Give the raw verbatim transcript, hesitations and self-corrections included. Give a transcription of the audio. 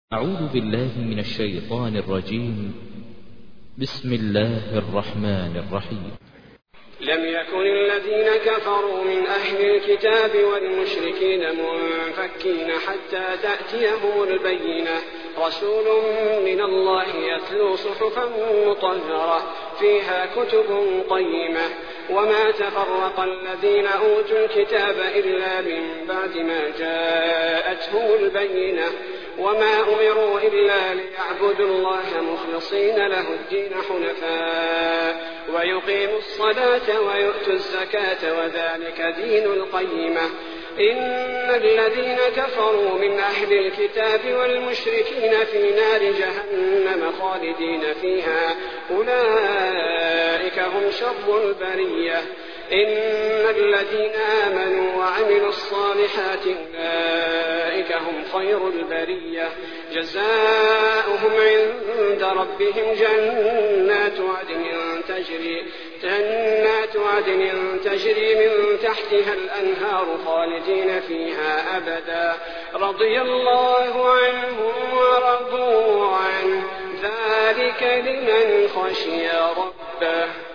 أعوذ بالله من الشيطان الرجيم. بسم الله الرحمن الرحيم. لم يكن الذين كفروا من أهل الكتاب والمشركين منفكين حتى تأتيهم البينة، رسول من الله يتلو صحفا مطهرة فيها كتب قيمة، وما تفرق الذين أوتوا الكتاب إلا من بعد ما جاءتهم البينة، وما أمروا إلا ليعبدوا الله مخلصين له الدين حنفاء ويقيموا الصلاة ويؤتوا الزكاة وذلك دين القيمة. إن الذين كفروا من أهل الكتاب والمشركين في نار جهنم خالدين فيها أولئك هم شر البرية. إن الذين آمنوا وعملوا الصالحات أولئك هم خير البرية، جزاؤهم عند ربهم جنات عدن تجري جنات عدن تجري من تحتها الأنهار خالدين فيها أبدا، رضي الله عنهم ورضوا عنه، ذلك لمن خشي ربه.